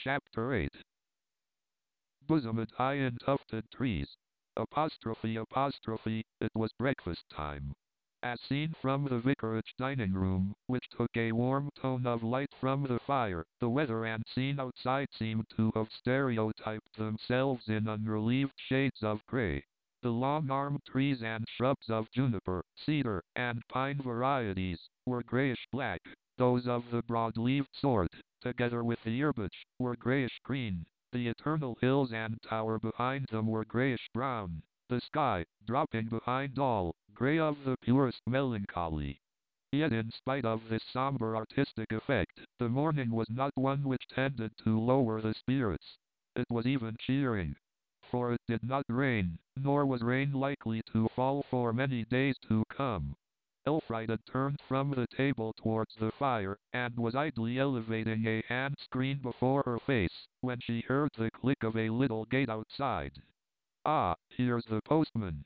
Chapter 8. Bosomed high in tufted trees. Apostrophe. It was breakfast time. As seen from the vicarage dining room, which took a warm tone of light from the fire, the weather and scene outside seemed to have stereotyped themselves in unrelieved shades of grey. The long-armed trees and shrubs of juniper, cedar, and pine varieties were greyish-black. Those of the broad-leaved sort, together with the herbage, were greyish-green. The eternal hills and tower behind them were greyish-brown. The sky, dropping behind all, grey of the purest melancholy. Yet in spite of this sombre artistic effect, the morning was not one which tended to lower the spirits. It was even cheering. For it did not rain, nor was rain likely to fall for many days to come. Elfrida turned from the table towards the fire, and was idly elevating a hand screen before her face, when she heard the click of a little gate outside. "Ah, here's the postman."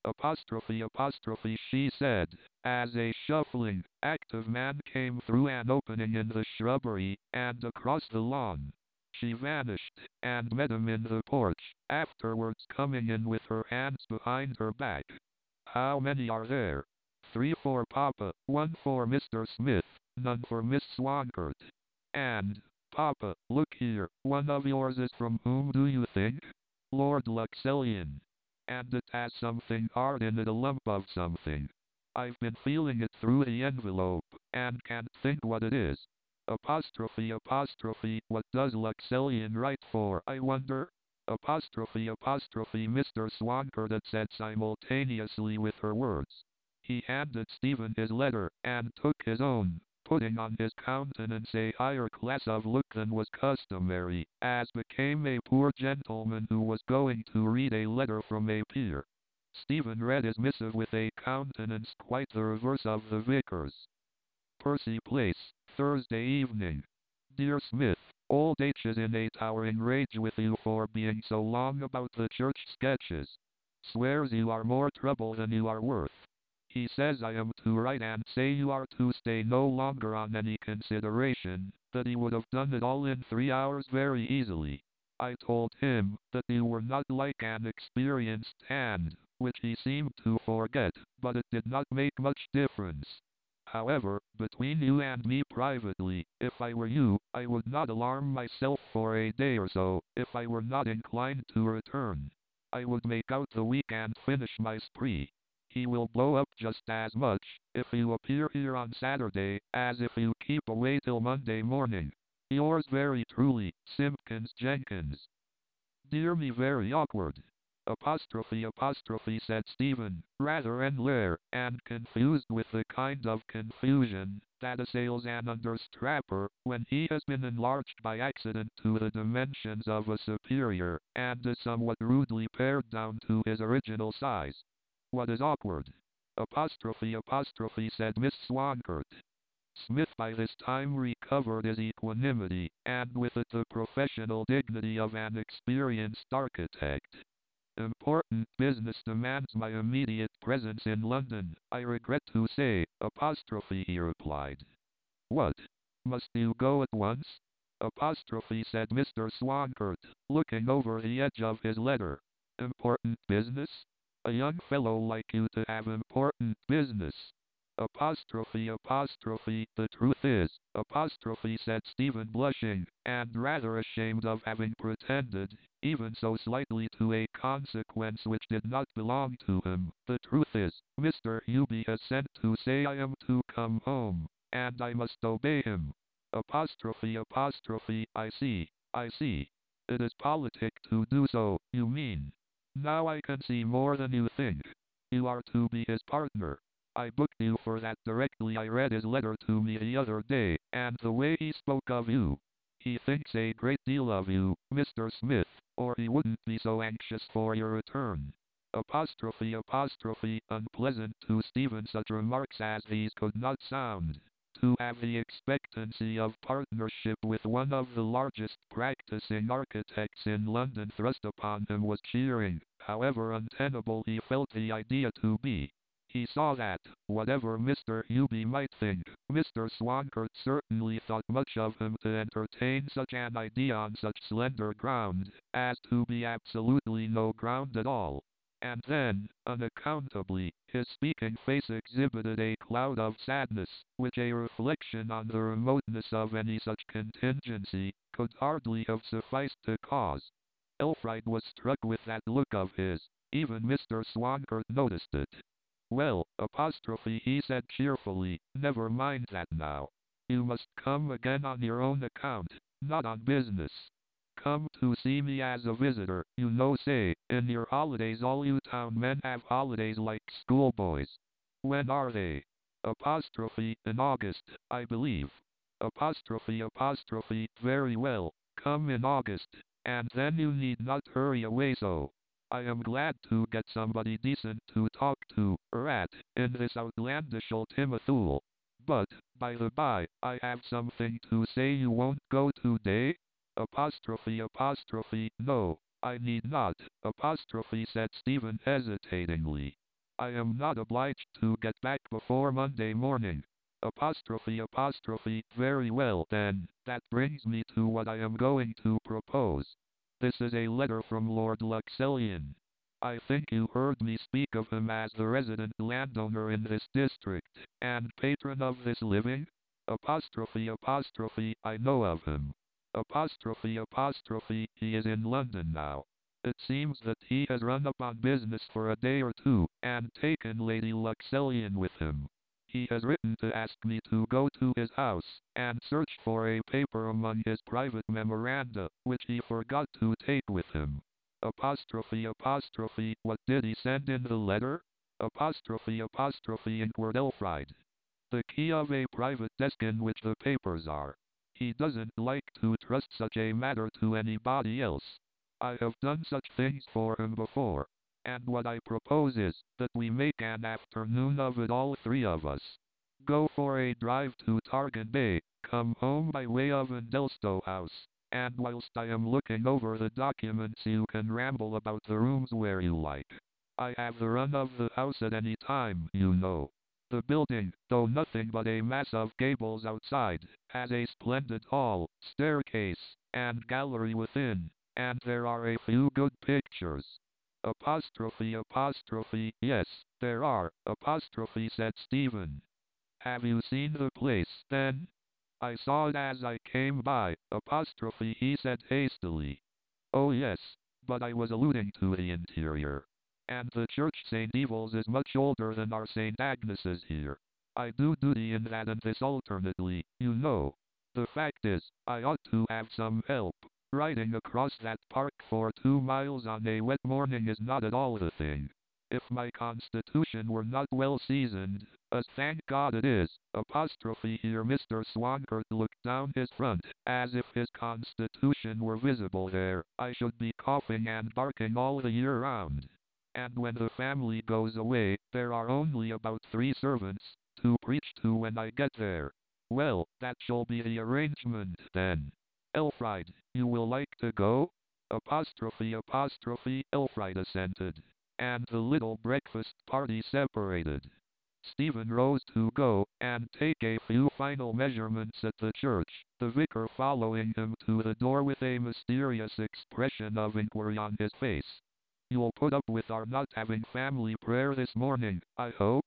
She said, as a shuffling, active man came through an opening in the shrubbery, and across the lawn. She vanished, and met him in the porch, afterwards coming in with her hands behind her back. "How many are there?" "3 for Papa, 1 for Mr. Smith, none for Miss Swankert." "And, Papa, look here, one of yours is from whom do you think?" "Lord Luxellian. And it has something hard in it, a lump of something. I've been feeling it through the envelope, and can't think what it is. What does Luxellian write for, I wonder?" Mr. Swankert had said simultaneously with her words. He handed Stephen his letter, and took his own, putting on his countenance a higher class of look than was customary, as became a poor gentleman who was going to read a letter from a peer. Stephen read his missive with a countenance quite the reverse of the vicar's. "Percy Place, Thursday evening. Dear Smith, old H is in a towering rage with you for being so long about the church sketches. Swears you are more trouble than you are worth. He says I am to write and say you are to stay no longer on any consideration, that he would have done it all in 3 hours very easily. I told him that you were not like an experienced hand, which he seemed to forget, but it did not make much difference. However, between you and me privately, if I were you, I would not alarm myself for a day or so, if I were not inclined to return. I would make out the week and finish my spree. He will blow up just as much, if you appear here on Saturday, as if you keep away till Monday morning. Yours very truly, Simpkins Jenkins." "Dear me, very awkward." Said Stephen, rather enlair, and confused with the kind of confusion that assails an understrapper when he has been enlarged by accident to the dimensions of a superior, and is somewhat rudely pared down to his original size. "What is awkward?" Said Miss Swankert. Smith by this time recovered his equanimity, and with it the professional dignity of an experienced architect. "Important business demands my immediate presence in London, I regret to say," he replied. "What? Must you go at once?" Said Mr. Swankert, looking over the edge of his letter. "Important business? A young fellow like you to have important business." "The truth is," said Stephen, blushing, and rather ashamed of having pretended, even so slightly, to a consequence which did not belong to him. "The truth is, Mr. Hubie has sent to say I am to come home, and I must obey him." I see. It is politic to do so, you mean. Now I can see more than you think. You are to be his partner. I booked you for that directly I read his letter to me the other day, and the way he spoke of you. He thinks a great deal of you, Mr. Smith, or he wouldn't be so anxious for your return. Unpleasant to Stephen such remarks as these could not sound. To have the expectancy of partnership with one of the largest practicing architects in London thrust upon him was cheering, however untenable he felt the idea to be. He saw that, whatever Mr. Hubie might think, Mr. Swankert certainly thought much of him to entertain such an idea on such slender ground, as to be absolutely no ground at all. And then, unaccountably, his speaking face exhibited a cloud of sadness, which a reflection on the remoteness of any such contingency could hardly have sufficed to cause. Elfride was struck with that look of his. Even Mr. Swankert noticed it. Well, apostrophe, he said cheerfully, never mind that now. You must come again on your own account, not on business. Come to see me as a visitor, you know, say, in your holidays all you town men have holidays like schoolboys. When are they? Apostrophe, in August, I believe. Apostrophe, very well, come in August, and then you need not hurry away so. I am glad to get somebody decent to talk to, at, in this outlandish ultimathule. But, by the by, I have something to say. You won't go today? No, I need not, said Stephen hesitatingly. I am not obliged to get back before Monday morning. Very well then, that brings me to what I am going to propose. This is a letter from Lord Luxellian. I think you heard me speak of him as the resident landowner in this district, and patron of this living? I know of him. He is in London now. It seems that he has run up on business for a day or two, and taken Lady Luxellian with him. He has written to ask me to go to his house, and search for a paper among his private memoranda, which he forgot to take with him. What did he send in the letter? Inquired Elfride. The key of a private desk in which the papers are. He doesn't like to trust such a matter to anybody else. I have done such things for him before. And what I propose is, that we make an afternoon of it, all three of us. Go for a drive to Targan Bay, come home by way of Endelstow House, and whilst I am looking over the documents you can ramble about the rooms where you like. I have the run of the house at any time, you know. The building, though nothing but a mass of gables outside, has a splendid hall, staircase, and gallery within, and there are a few good pictures. Yes, there are, said Stephen. Have you seen the place, then? I saw it as I came by, he said hastily. Oh yes, but I was alluding to the interior. And the church St. Evil's is much older than our St. Agnes's here. I do duty in that and this alternately, you know. The fact is, I ought to have some help. Riding across that park for 2 miles on a wet morning is not at all the thing. If my constitution were not well seasoned, as thank God it is, here Mr. Swankert looked down his front, as if his constitution were visible there, I should be coughing and barking all the year round. And when the family goes away, there are only about 3 servants to preach to when I get there. Well, that shall be the arrangement, then. Elfride, you will like to go? Elfride assented. And the little breakfast party separated. Stephen rose to go, and take a few final measurements at the church, the vicar following him to the door with a mysterious expression of inquiry on his face. You'll put up with our not having family prayer this morning, I hope?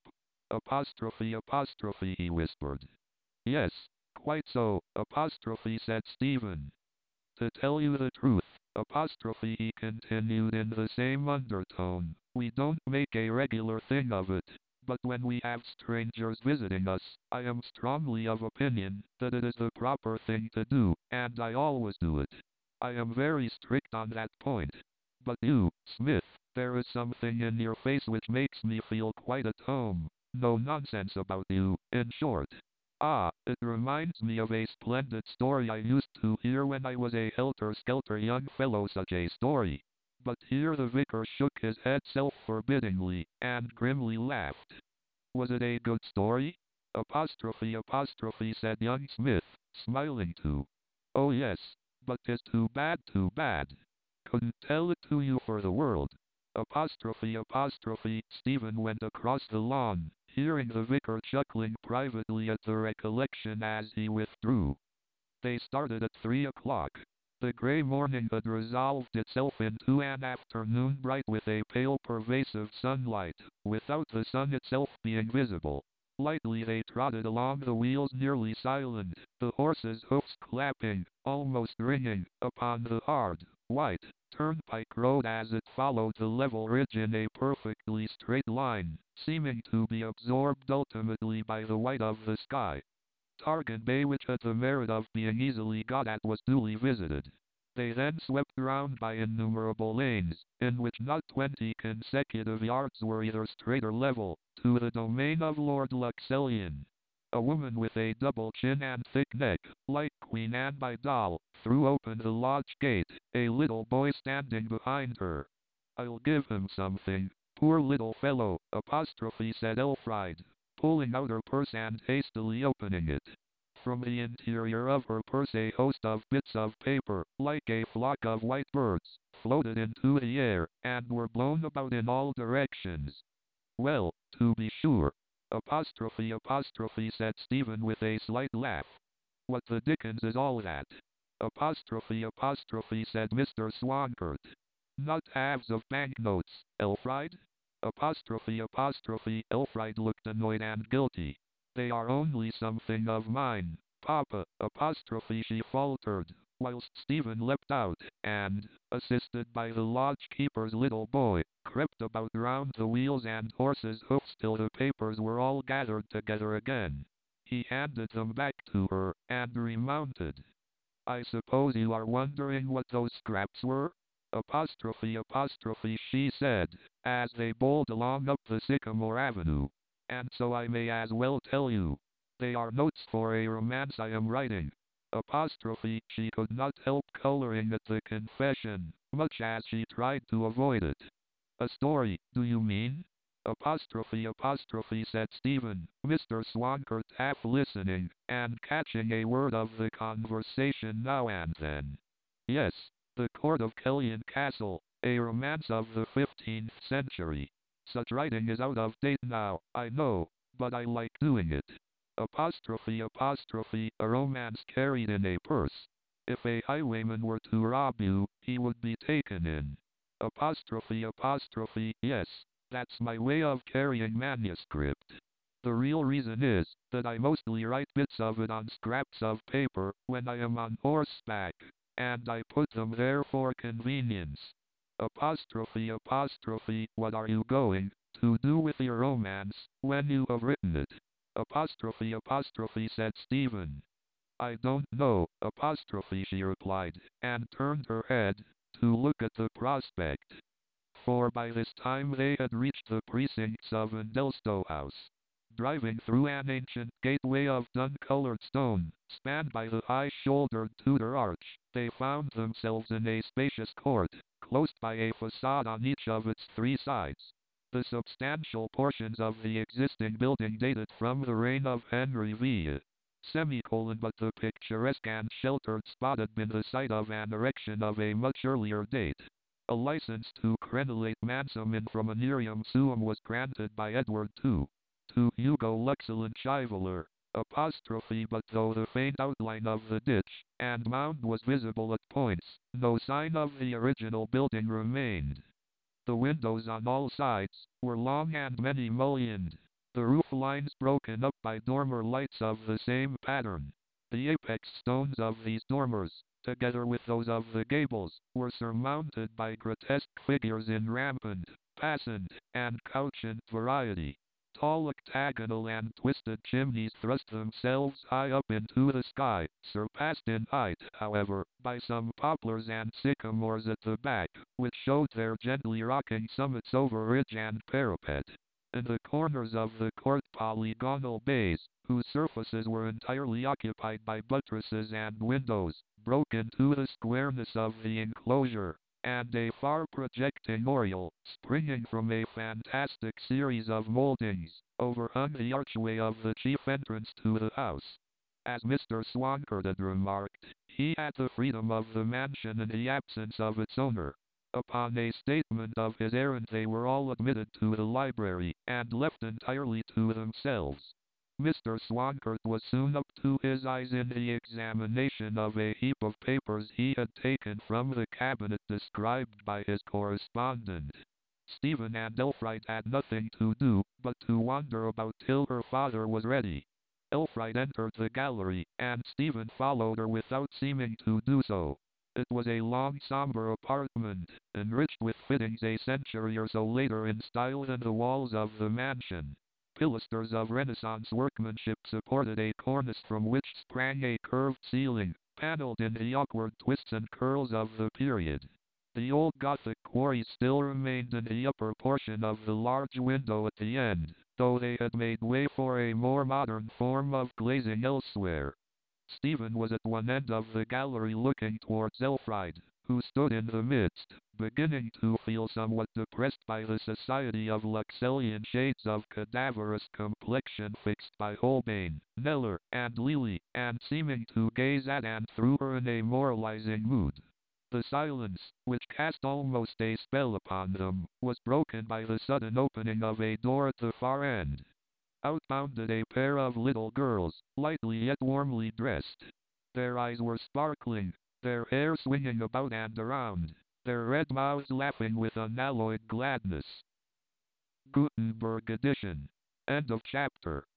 He whispered. Yes, quite so, said Stephen. To tell you the truth, he continued in the same undertone, we don't make a regular thing of it, but when we have strangers visiting us, I am strongly of opinion that it is the proper thing to do, and I always do it. I am very strict on that point. But you, Smith, there is something in your face which makes me feel quite at home. No nonsense about you, in short. Ah, it reminds me of a splendid story I used to hear when I was a helter-skelter young fellow, such a story. But here the vicar shook his head self-forbiddingly, and grimly laughed. Was it a good story? Said young Smith, smiling too. Oh yes, but 'tis too bad. Couldn't tell it to you for the world. Stephen went across the lawn, hearing the vicar chuckling privately at the recollection as he withdrew. They started at 3 o'clock. The grey morning had resolved itself into an afternoon bright with a pale pervasive sunlight, without the sun itself being visible. Lightly they trotted along, the wheels nearly silent, the horses' hoofs clapping, almost ringing, upon the hard, white, turnpike road as it followed the level ridge in a perfectly straight line, seeming to be absorbed ultimately by the white of the sky. Targan Bay, which had the merit of being easily got at, was duly visited. They then swept round by innumerable lanes, in which not 20 consecutive yards were either straight or level, to the domain of Lord Luxellian. A woman with a double chin and thick neck, like Queen Anne by doll, threw open the lodge gate, a little boy standing behind her. "I'll give him something, poor little fellow," said Elfride, pulling out her purse and hastily opening it. From the interior of her purse a host of bits of paper, like a flock of white birds, floated into the air, and were blown about in all directions. "Well, to be sure," said Stephen with a slight laugh. "What the dickens is all that?" Said Mr. Swankert. "Not halves of banknotes, Elfride?" Elfride looked annoyed and guilty. "They are only something of mine, Papa, she faltered, whilst Stephen leapt out, and, assisted by the lodge-keeper's little boy, crept about round the wheels and horses' hoofs till the papers were all gathered together again. He handed them back to her, and remounted. "I suppose you are wondering what those scraps were?" She said, as they bowled along up the Sycamore Avenue. "And so I may as well tell you. They are notes for a romance I am writing." She could not help coloring at the confession, much as she tried to avoid it. "A story, do you mean?" Said Stephen, Mr. Swankert half listening, and catching a word of the conversation now and then. "Yes, The Court of Kellyan Castle, a romance of the 15th century. Such writing is out of date now, I know, but I like doing it. A romance carried in a purse. If a highwayman were to rob you, he would be taken in. Yes, that's my way of carrying manuscript. The real reason is, that I mostly write bits of it on scraps of paper, when I am on horseback, and I put them there for convenience. What are you going to do with your romance, when you have written it?" Said Stephen. "I don't know, she replied, and turned her head, to look at the prospect. For by this time they had reached the precincts of Endelstow House. Driving through an ancient gateway of dun-colored stone, spanned by the high-shouldered Tudor arch, they found themselves in a spacious court, closed by a facade on each of its 3 sides. The substantial portions of the existing building dated from the reign of Henry V. But the picturesque and sheltered spot had been the site of an erection of a much earlier date. A license to crenellate mansum in Fromenerium suum was granted by Edward II. To Hugo Luxellian Chivaler, but though the faint outline of the ditch and mound was visible at points, no sign of the original building remained. The windows on all sides were long and many mullioned, the roof lines broken up by dormer lights of the same pattern. The apex stones of these dormers, together with those of the gables, were surmounted by grotesque figures in rampant, passant, and couchant variety. Tall octagonal and twisted chimneys thrust themselves high up into the sky, surpassed in height, however, by some poplars and sycamores at the back, which showed their gently rocking summits over ridge and parapet. In the corners of the court polygonal bays, whose surfaces were entirely occupied by buttresses and windows, broke into the squareness of the enclosure, and a far projecting oriel, springing from a fantastic series of mouldings, overhung the archway of the chief entrance to the house. As Mr. Swankert had remarked, he had the freedom of the mansion in the absence of its owner. Upon a statement of his errand they were all admitted to the library, and left entirely to themselves. Mr. Swankert was soon up to his eyes in the examination of a heap of papers he had taken from the cabinet described by his correspondent. Stephen and Elfride had nothing to do but to wander about till her father was ready. Elfride entered the gallery, and Stephen followed her without seeming to do so. It was a long somber apartment, enriched with fittings a century or so later in style than the walls of the mansion. Pilasters of Renaissance workmanship supported a cornice from which sprang a curved ceiling, paneled in the awkward twists and curls of the period. The old Gothic quarries still remained in the upper portion of the large window at the end, though they had made way for a more modern form of glazing elsewhere. Stephen was at one end of the gallery looking towards Elfride, who stood in the midst, beginning to feel somewhat depressed by the society of Luxellian shades of cadaverous complexion fixed by Holbein, Kneller, and Lely, and seeming to gaze at and through her in a moralizing mood. The silence, which cast almost a spell upon them, was broken by the sudden opening of a door at the far end. Out bounded a pair of little girls, lightly yet warmly dressed. Their eyes were sparkling, their hair swinging about and around, their red mouths laughing with unalloyed gladness. Gutenberg edition. End of chapter.